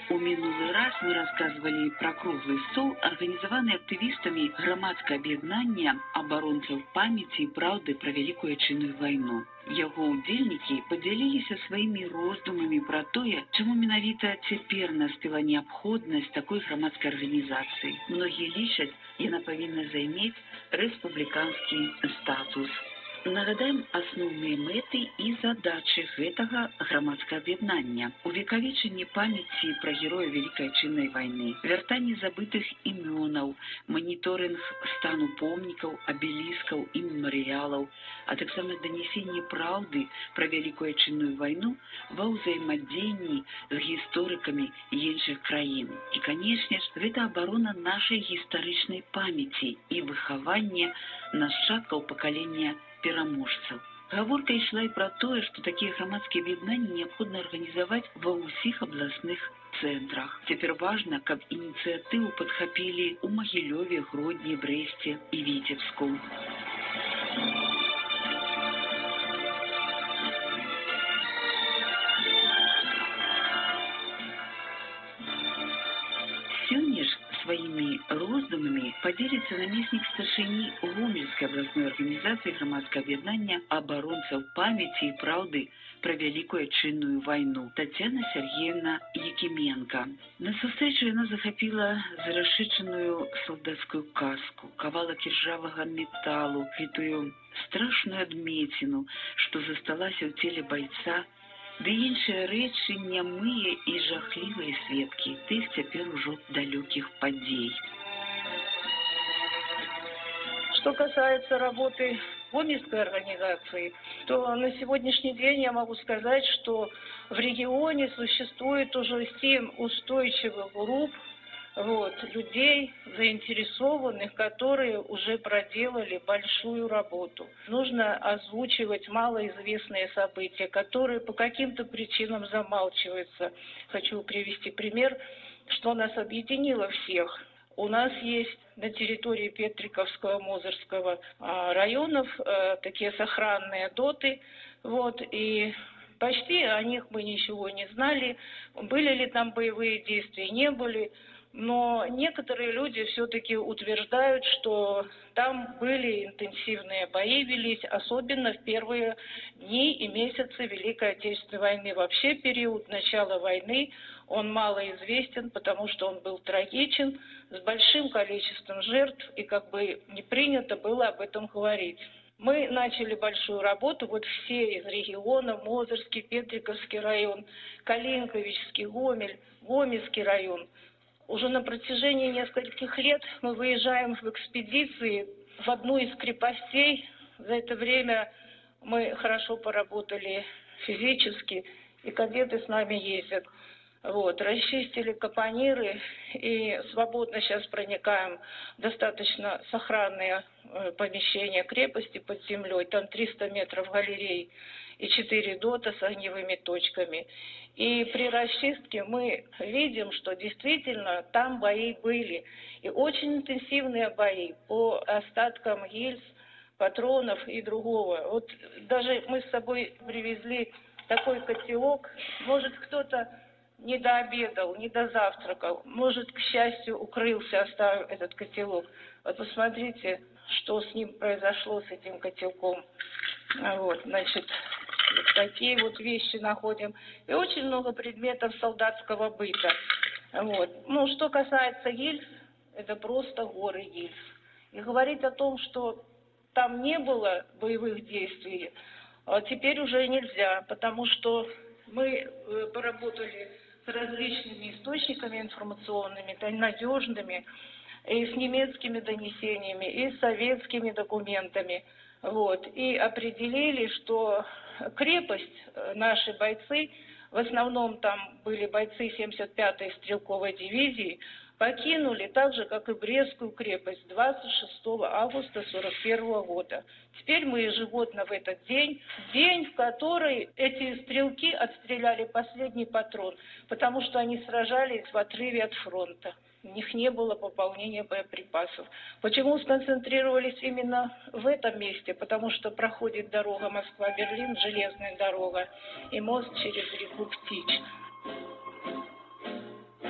У мінулый раз мы рассказывали про круглый стол, организованный активистами громадского объединения оборонцев памяти и правды про Великую Отечественную войну. Яго удзельнікі падзяліліся сваімі роздумамі пра тое, чаму менавіта цяпер настала неабходнасць такой грамадскай арганізацыі. Многія лічаць, яна павінна займець рэспубліканскі статус. Нагадаем асноўныя мэты і задачы гэтага грамадскага аб'яднання. Увекавечанне памяці пра героя Великай Отечественной войны, вяртанне забытых імёнаў, маніторынг стану помнікаў, абеліскаў і мемарыялаў, а таксама данесенне праўды пра Великую Отечественную войну ва ўзаемадзеянні з гісторыкамі іншых краін. І, канешне ж, гэта абарона нашай гістарычнай памяці і выхаванне нашчадкаў пакалення пераможцаў. Гаворка ішла і пра тое, што такія грамадскія аб'яднанні неабходна арганізаваць ва ўсіх абласных цэнтрах. Цяпер важна, каб ініцыятыву падхапілі ў Магілёве, Гродні, Брэсце і Віцебску. Сёння ж сваімі роздумамі падзеліцца намеснік старшыні Гомельскай абласной арганізацыі грамадскага аб'яднання абаронцаў памяці і праўды пра Великую Отечественную войну Тацяна Сергеевна Якименко. На сустрэчу яна захапіла зарашычаную салдацкую каску, кавалак іржавага металу, гэтую страшную адмеціну, што засталася ў целе байца, ды іншыя рэчы нямыя і жахлівыя сведкі тых цяпер ужо далёкіх падзей. Что касается работы Гомельской организации, то на сегодняшний день я могу сказать, что в регионе существует уже 7 устойчивых групп, людей, заинтересованных, которые уже проделали большую работу. Нужно озвучивать малоизвестные события, которые по каким-то причинам замалчиваются. Хочу привести пример, что нас объединило всех. У нас есть на территории Петриковского, Мозырского районов такие сохранные доты, и почти о них мы ничего не знали, были ли там боевые действия, не были. Но некоторые люди все-таки утверждают, что там были интенсивные бои велись, особенно в первые дни и месяцы Великой Отечественной войны. Вообще период начала войны, он малоизвестен, потому что он был трагичен, с большим количеством жертв, и не принято было об этом говорить. Мы начали большую работу, все из региона, Мозырский, Петриковский район, Калинковичский, Гомель, Гомельский район. Уже на протяжении нескольких лет мы выезжаем в экспедиции в одну из крепостей. За это время мы хорошо поработали физически, и кадеты с нами ездят. Расчистили капониры и свободно сейчас проникаем в достаточно сохранные помещения крепости под землей. Там 300 метров галерей и 4 дота с огневыми точками. И при расчистке мы видим, что действительно там бои были. И очень интенсивные бои по остаткам гильз, патронов и другого. Даже мы с собой привезли такой котелок. Может, кто-то не дообедал, не дозавтракал. Может, к счастью, укрылся, оставив этот котелок. Посмотрите, что с ним произошло, с этим котелком. Такие вещи находим. И очень много предметов солдатского быта. Что касается гильз, это просто горы гильз. И говорить о том, что там не было боевых действий, теперь уже нельзя, потому что мы поработали с различными источниками информационными, надежными, и с немецкими донесениями, и с советскими документами. И определили, что крепость, наши бойцы, в основном там были бойцы 75-й стрелковой дивизии, покинули так же, как и Брестскую крепость 26 августа 1941 года. Теперь мы ежегодно в этот день, в который эти стрелки отстреляли последний патрон, потому что они сражались в отрыве от фронта. У них не было пополнения боеприпасов. Почему сконцентрировались именно в этом месте? Потому что проходит дорога Москва-Берлин, железная дорога, и мост через реку Птич.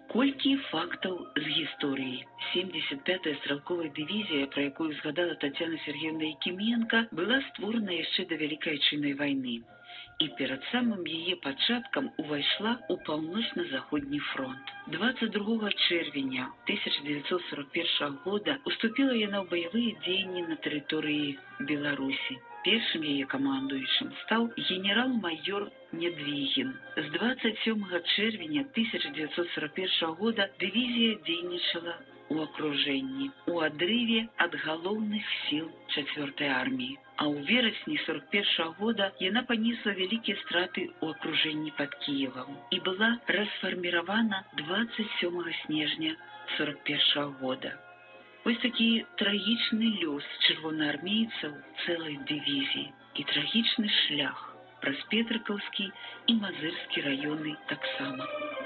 Колькі фактаў з гісторыі. 75-я стралковая дывізія, пра якую згадала Тацяна Сергеевна Якименко, была створана яшчэ да Вялікай Адчыннай вайны. І перад самым яе пачаткам увайшла ў паўночна-заходні фронт. 22 чэрвеня 1941 года уступіла яна ў баявыя дзеянні на тэрыторыі Беларусі. Першым яе камандуючым стаў генерал-майор Нядвігін. З 27 чэрвеня 1941 года дывізія дзейнічала у акружэнні, у адрыве ад галоўных сіл 4-й арміі. А ў верасні 41 года яна панесла вялікія страты ў акружэнні пад Кіевам і была расфарміравана 27 снежня 41 года. Вось такі трагічны лёс чырвонаармейцаў цэлай дывізіі і трагічны шлях праз Петрыкаўскі і Мазырскі раёны таксама.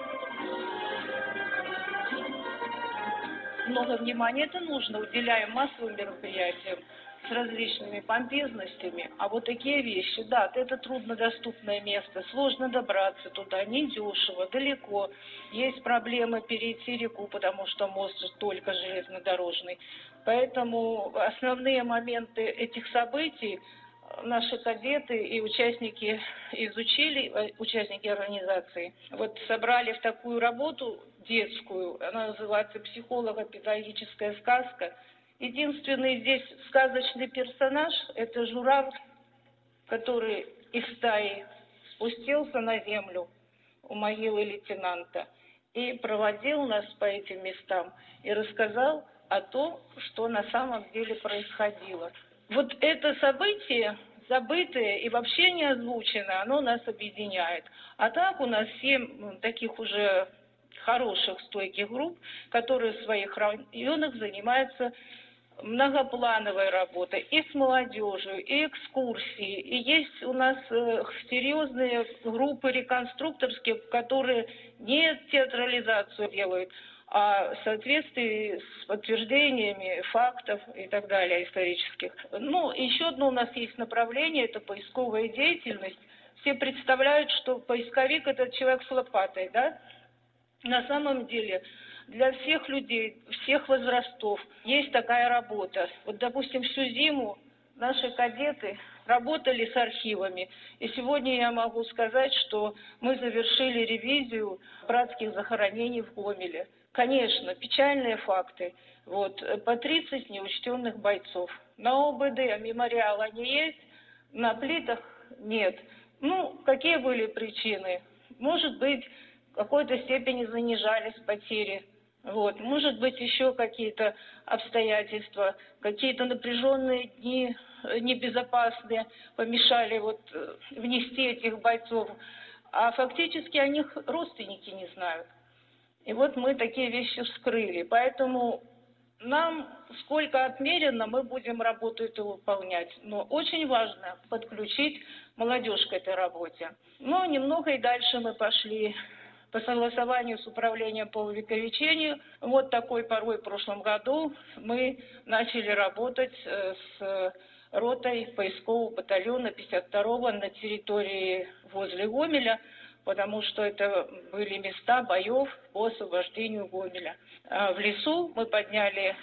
Много внимания это нужно, уделяем массовым мероприятиям с различными помпезностями. А вот такие вещи, да, это труднодоступное место, сложно добраться туда, недешево, далеко. Есть проблемы перейти реку, потому что мост только железнодорожный. Поэтому основные моменты этих событий наши кадеты и участники изучили, участники организации. Вот собрали в такую работу детскую, она называется «Психолого-педагогическая сказка». Единственный здесь сказочный персонаж – это журавль, который из стаи спустился на землю у могилы лейтенанта и проводил нас по этим местам и рассказал о том, что на самом деле происходило. Вот это событие, забытое и вообще не озвучено, оно нас объединяет. А так у нас 7 таких уже хороших, стойких групп, которые в своих районах занимаются многоплановой работой и с молодежью, и экскурсии. И есть у нас серьезные группы реконструкторские, которые не театрализацию делают, а в соответствии с подтверждениями фактов и так далее исторических. Ну, еще одно у нас есть направление, это поисковая деятельность. Все представляют, что поисковик – это человек с лопатой, да? На самом деле для всех людей, всех возрастов есть такая работа. Вот, допустим, всю зиму наши кадеты работали с архивами. И сегодня я могу сказать, что мы завершили ревизию братских захоронений в Гомеле. Конечно, печальные факты. Вот, по 30 неучтенных бойцов. На ОБД мемориал они есть, на плитах нет. Ну, какие были причины? Может быть, в какой-то степени занижались потери. Вот. Может быть, еще какие-то обстоятельства, какие-то напряженные дни, небезопасные, помешали вот внести этих бойцов. А фактически о них родственники не знают. И вот мы такие вещи вскрыли. Поэтому нам сколько отмерено, мы будем работу эту выполнять. Но очень важно подключить молодежь к этой работе. Но немного и дальше мы пошли по согласованию с управлением по увековечению. Вот такой порой в прошлом году мы начали работать с ротой поискового батальона 52-го на территории возле Гомеля, потому что это были места боев по освобождению Гомеля. В лесу мы подняли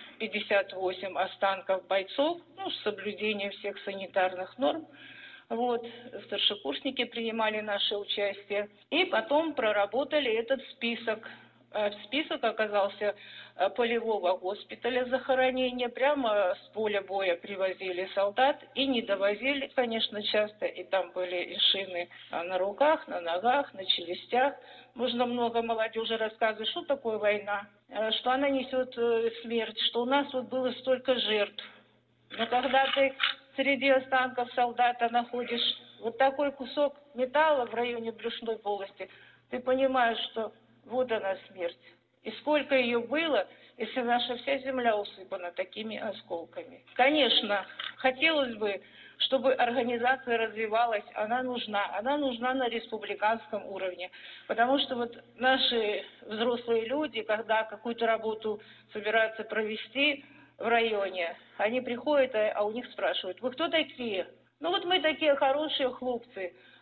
58 останков бойцов, с соблюдением всех санитарных норм. Вот, старшекурсники принимали наше участие. И потом проработали этот список. Список оказался полевого госпиталя захоронения. Прямо с поля боя привозили солдат и не довозили, конечно, часто. И там были и шины на руках, на ногах, на челюстях. Можно много молодежи рассказывать, что такое война, что она несет смерть, что у нас вот было столько жертв. Но когда ты среди останков солдата находишь вот такой кусок металла в районе брюшной полости, ты понимаешь, что вот она смерть. И сколько ее было, если наша вся земля усыпана такими осколками. Конечно, хотелось бы, чтобы организация развивалась, она нужна на республиканском уровне. Потому что вот наши взрослые люди, когда какую-то работу собираются провести в районе, они приходят, а у них спрашивают: вы кто такие? Ну вот мы такие хорошие хлопцы.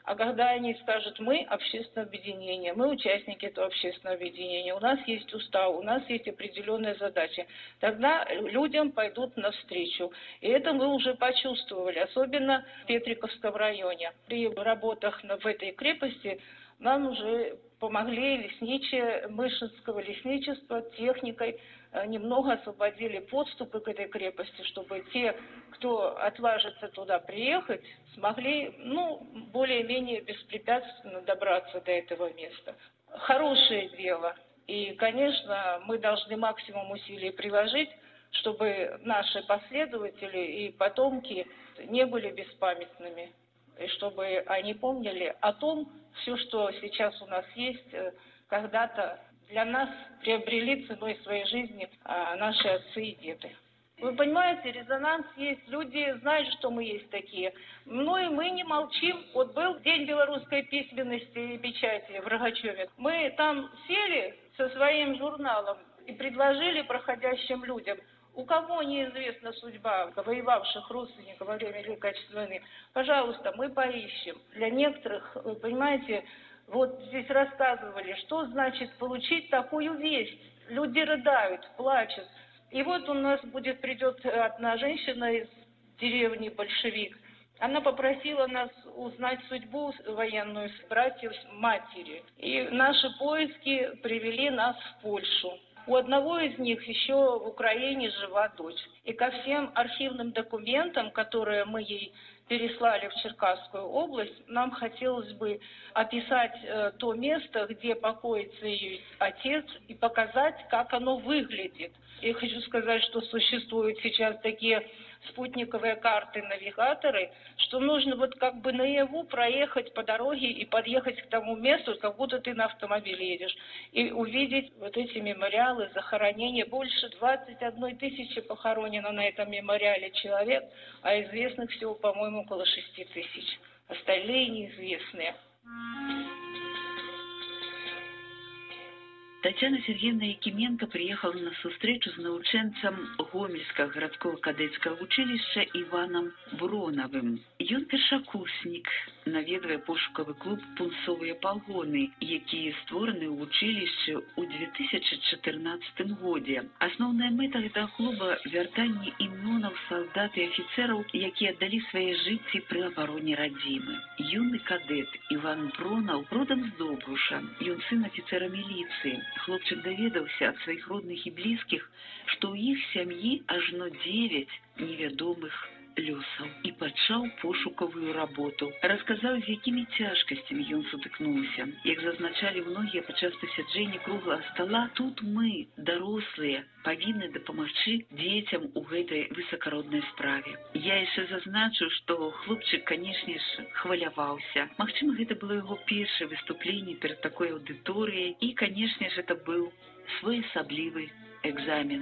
А когда они скажут, мы общественное объединение, мы участники этого общественного объединения, у нас есть устав, у нас есть определенные задачи, тогда людям пойдут навстречу. И это мы уже почувствовали, особенно в Петриковском районе. При работах в этой крепости нам уже помогли лесничие Мышинского лесничества техникой, немного освободили подступы к этой крепости, чтобы те, кто отважится туда приехать, смогли, более-менее беспрепятственно добраться до этого места. Хорошее дело. И, конечно, мы должны максимум усилий приложить, чтобы наши последователи и потомки не были беспамятными, и чтобы они помнили о том, все, что сейчас у нас есть, когда-то для нас приобрели ценой своей жизни наши отцы и деды. Вы понимаете, резонанс есть, люди знают, что мы есть такие. Ну и мы не молчим. Вот был День белорусской письменности и печати в Рогачеве. Мы там сели со своим журналом и предложили проходящим людям, у кого неизвестна судьба воевавших родственников во время Великой Отечественной войны, пожалуйста, мы поищем. Для некоторых, вы понимаете, вот здесь рассказывали, что значит получить такую весть. Люди рыдают, плачут. И вот у нас придет одна женщина из деревни Большевик. Она попросила нас узнать судьбу военную братьев матери. И наши поиски привели нас в Польшу. У одного из них еще в Украине жива дочь. И ко всем архивным документам, которые мы ей переслали в Черкасскую область, нам хотелось бы описать то место, где покоится ее отец, и показать, как оно выглядит. Я хочу сказать, что существуют сейчас такие спутниковые карты, навигаторы, что нужно наяву проехать по дороге и подъехать к тому месту, как будто ты на автомобиле едешь, и увидеть вот эти мемориалы, захоронения. Больше 21 тысячи похоронено на этом мемориале человек, а известных всего, по-моему, около 6 тысяч. Остальные неизвестные. Тетяна Сергеевна Якименко приехала на сустрэчу з навучэнцам Гомельскага гарадскога кадэцкага вучылішча Іванам Бронавым. Ён першакурснік, наведвае пошукавы клуб «Пунцовыя пагоны», які створаны ў вучылішчы ў 2014 годзе. Асноўная мэта гэтага клуба – вяртанне імёнаў салдат і афіцэраў, якія аддалі свае жыцці пры абароне радзімы. Юны кадэт Іван Бронаў родам з Добруша. Ён сын афіцэра міліцыі. Хлопчык даведаўся ад сваіх родных і блізкіх, што ў іх сям'і ажно 9 невядомых лёсаў і пачаў пошукавую работу. Расказаў, з якімі цяжкасцямі ён сутыкнуўся. Як зазначалі многія падчас пасяджэння круглага стала, тут мы, дарослыя, павінны дапамагчы дзецям у гэтай высакароднай справе. Я яшчэ зазначу, што хлопчык, канешне ж, хваляваўся. Магчыма, гэта было яго першае выступленне перад такой аўдыторыяй і, канешне ж, это быў своеасаблівы экзамен.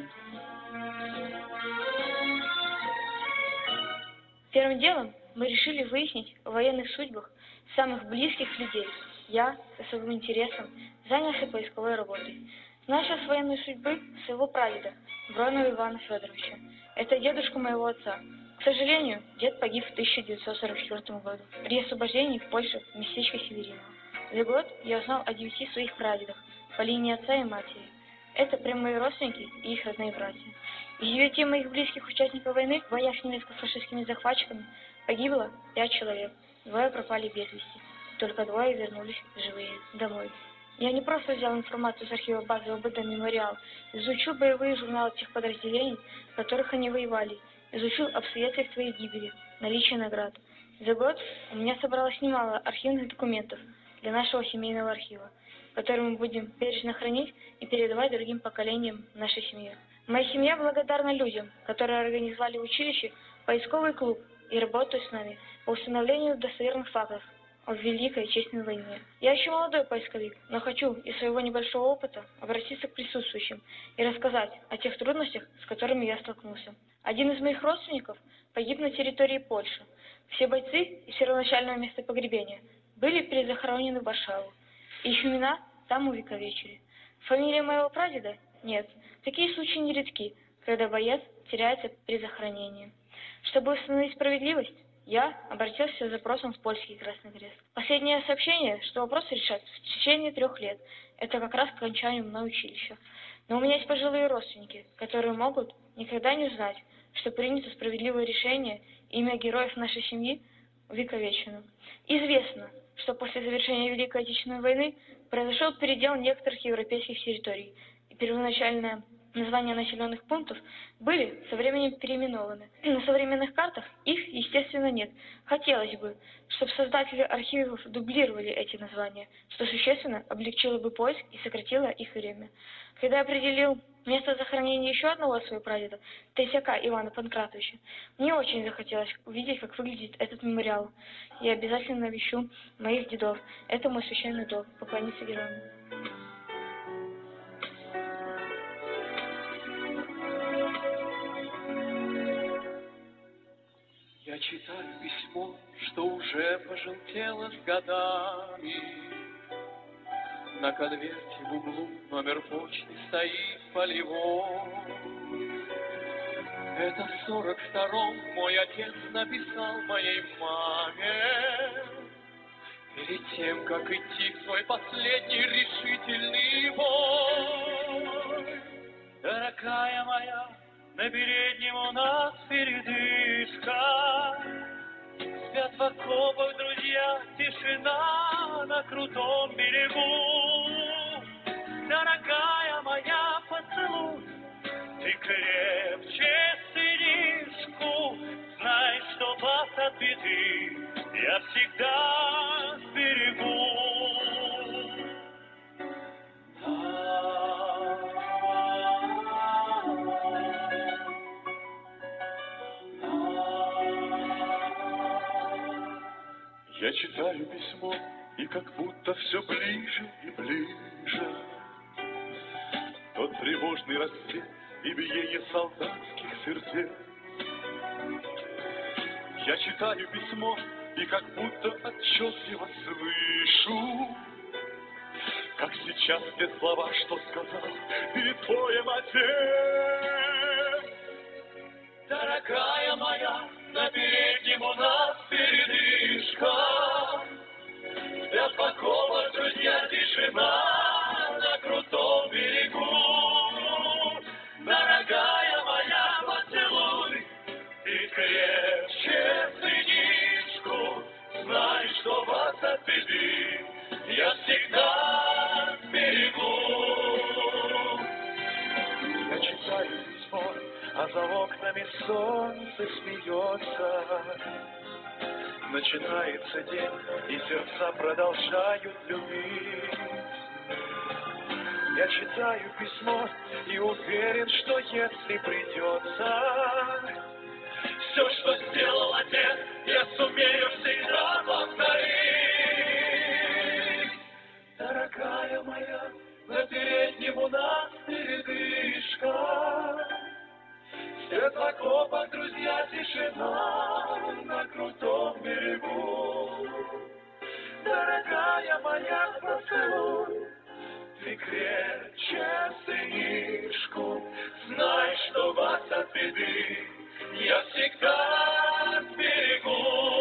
Первым делом мы решили выяснить о военных судьбах самых близких людей. Я с особым интересом занялся поисковой работой. Знаю сейчас военной судьбы своего прадеда, Бронова Ивана Федоровича. Это дедушка моего отца. К сожалению, дед погиб в 1944 году при освобождении в Польше местечка Севериного. За год я узнал о 9 своих прадедах по линии отца и матери. Это прямые родственники и их родные братья. Из 9 моих близких участников войны в боях с немецко-фашистскими захватчиками погибло 5 человек. 2 пропали без вести. Только 2 вернулись живые домой. Я не просто взял информацию с архива базы ОБД «Мемориал», изучил боевые журналы тех подразделений, в которых они воевали, изучил обстоятельства их гибели, наличие наград. За год у меня собралось немало архивных документов для нашего семейного архива, которые мы будем бережно хранить и передавать другим поколениям нашей семьи. Моя семья благодарна людям, которые организовали в училище поисковый клуб и работают с нами по установлению достоверных фактов о Великой Отечественной войне. Я еще молодой поисковик, но хочу из своего небольшого опыта обратиться к присутствующим и рассказать о тех трудностях, с которыми я столкнулся. Один из моих родственников погиб на территории Польши. Все бойцы из первоначального места погребения были перезахоронены в Варшаву. Их имена там увековечили. Фамилия моего прадеда? Нет. Такие случаи нередки, когда боец теряется при захоронении. Чтобы установить справедливость, Я обратился с запросом в польский Красный Крест. Последнее сообщение, что вопрос решат в течение 3 лет. Это как раз к окончанию мной училища. Но у меня есть пожилые родственники, которые могут никогда не узнать, что принято справедливое решение, имя героев нашей семьи увековечено. Известно, что после завершения Великой Отечественной войны произошел передел некоторых европейских территорий, и первоначальное названия населенных пунктов были со временем переименованы. На современных картах их, естественно, нет. Хотелось бы, чтобы создатели архивов дублировали эти названия, что существенно облегчило бы поиск и сократило их время. Когда я определил место захоронения еще одного своего прадеда, Тесяка Ивана Панкратовича, мне очень захотелось увидеть, как выглядит этот мемориал. Я обязательно навещу моих дедов. Это мой священный долг — поклониться героям. Я читаю письмо, что уже пожелтело с годами. На конверте в углу номер почты стоит полевой. Это в 42-м мой отец написал моей маме перед тем, как идти в свой последний решительный бой. Дорогая моя, на переднем у нас передышка. Спят в окопах друзья, тишина на крутом берегу. Дорогая моя, поцелуй, ты крепче сынишку. Знай, что вас от беды я всегда берегу. Я читаю письмо, и как будто все ближе и ближе. Тот тревожный рассвет и биение солдатских сердец. Я читаю письмо, и как будто отчетливо слышу, как сейчас те слова, что сказал перед боем отец. Дорогая моя, на переднем у нас передышка. Спят в окопах друзья, тишина на крутом берегу. Дорогая моя, поцелуй, ты крепче сынишку. Знай, что вас от беды я всегда берегу. Я читаю письмо, а за окнами солнце смеется. Начинается день, и сердца продолжают любить. Я читаю письмо и уверен, что если придется, все, что сделал отец, я сумею всегда повторить. Дорогая моя, на переднем у нас передышка. Свет в окопах, друзья, тишина на крутом берегу. Дорогая моя, поцелуй, ты крепче сынишку. Знай, что вас от беды я всегда берегу.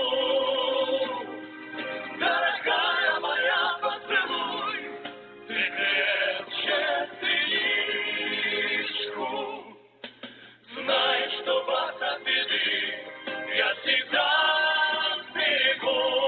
Дорогая моя, поцелуй, ты крепче сынишку. Знай, что вас от беды я всегда берегу.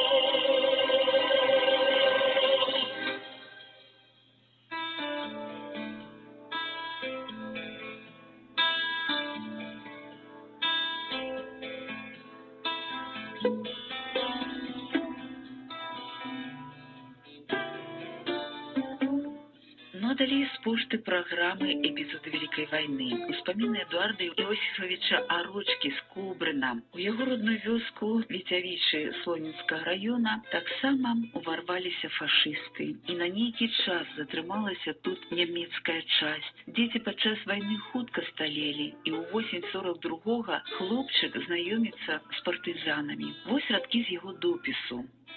Ну а далей з пошты праграмы эпізоды Вялікай вайны. Успаміны Эдуарда Іосіфавіча Арочкі з Кубрына. У яго родную вёску Віцявічы Слонінскага раёна таксама уварваліся фашысты. І на нейкі час затрымалася тут нямецкая часць. Дзеці падчас вайны хутка сталелі, і ў восень 42-го хлопчык знаёміцца з партызанамі. Вось радкі з яго допісу.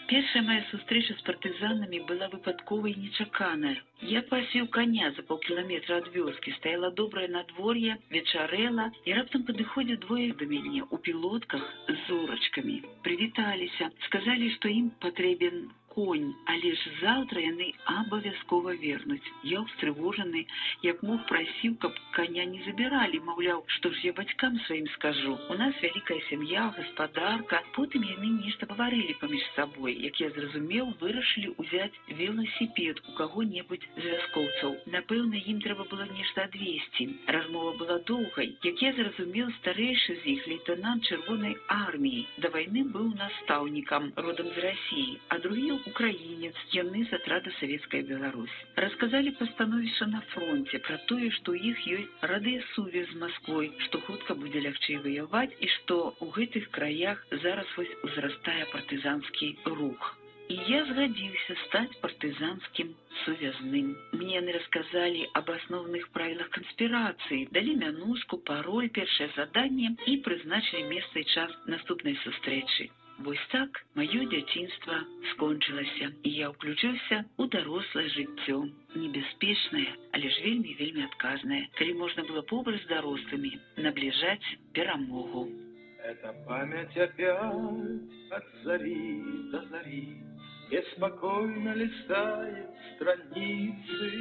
Першая моя сустрэча з партызанамі была выпадковая і нечаканая. Я пасвіў коня за паўкіламетра ад вёскі, стаяла добрае надвор'е, вечарэла, і раптам падыходзяць двое да мяне у пілотках з зорачкамі. Прывіталіся, сказалі, што ім патрэбен конь, але ж заўтра яны абавязкова вернуць. Я ўстрывожаны, як мог, прасіў, каб коня не забіралі, маўляў, што ж я бацькам сваім скажу. У нас вялікая сям'я, гаспадарка. Потым яны нешта гаварылі паміж сабой. Як я зразумеў, вырашылі ўзяць веласіпед у каго-небудзь з вяскоўцаў. Напэўна, ім трэба было нешта адвезці. Размова была доўгай. Як я зразумеў, старэйшы з іх, лейтенант Чырвонай арміі, да вайны быў настаўнікам, родам з Расіі, а другі украінец, яны з атрада Савецкая Беларусь. Расказалі пра становішча на фронте, пра тое, што ў іх ёсць радыёсувязь з Масквой, што хутка будзе лягчэй ваяваць і што ў гэтых краях зараз вось узрастае партызанскі рух. І я згадзіўся стаць партызанскім сувязным. Мне яны расказалі аб асноўных правілах канспірацыі, далі мянушку, пароль, першае заданне і прызначылі месца і час наступнай сустрэчы. Вось так маё дзяцінства скончылася, і я ўключыўся ў дарослае жыццё. Небяспечнае, але ж вельмі адказнае, калі можна было побач з дарослымі набліжаць перамогу. Это память опять от зари до зари беспокойно листает страницы,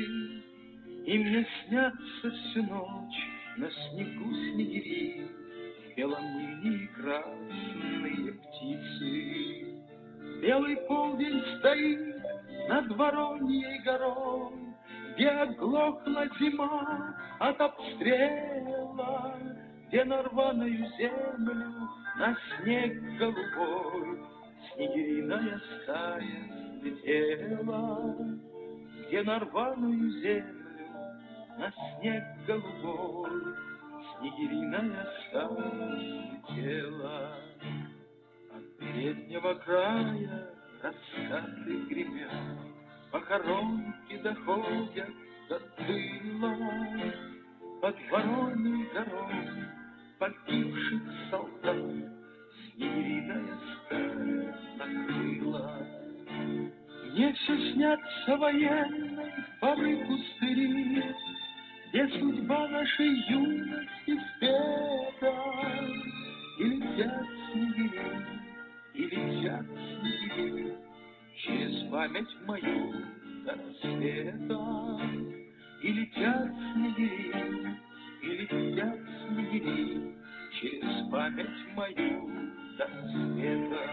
и мне снятся всю ночь на снегу снегири, в белом мыле красные птицы. Белый полдень стоит над Вороньей горой, где оглохла зима от обстрела, где на рваную землю на снег голубой снегириная стая слетела, где на рваную землю на снег голубой снегириная стая слетела. От переднего края раскаты гремят, похоронки доходят до тыла, под Вороньей горой погибших солдат снегириная стая накрыла. Мне все снятся военной поры пустыри, где судьба нашей юности спета, и летят снегири, и летят снегири через память мою до рассвета. И летят снегири, и летят снегири через память мою до рассвета.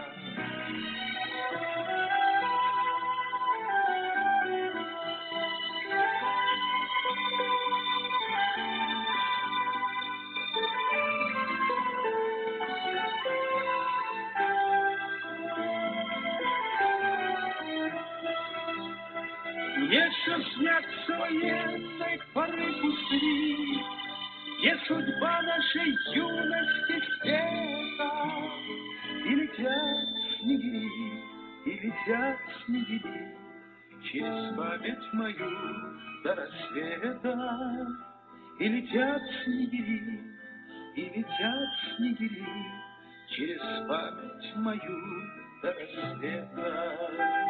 Мне все снятся военной поры пустыри, где судьба нашей юности света. И летят снегири, и летят снегири через память мою до рассвета. И летят снегири, и летят снегири через память мою до рассвета.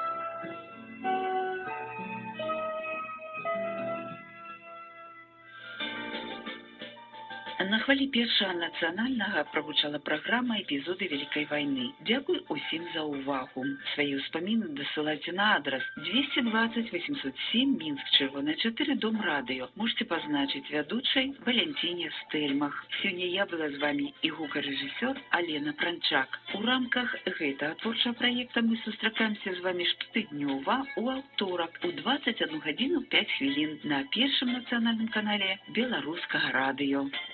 На хвалі першага нацыянальнага прагучала праграма эпізоды Вялікай вайны. Дзякуй усім за ўвагу. Свае ўспаміны дасылайце на адрас 220 807 Мінск, Чырвоная 4, Дом радыё. Можете пазначыць вядучай Валянціне Стэльмах. Сёння я была з вамі і гукарэжысёр Алена Пранчак. У рамках гэтага творчага праекта мы сустракаемся з вамі штотыднёва у аўторак у 21 гадзіну 5 хвілін на першым нацыянальным канале Беларускага радыё.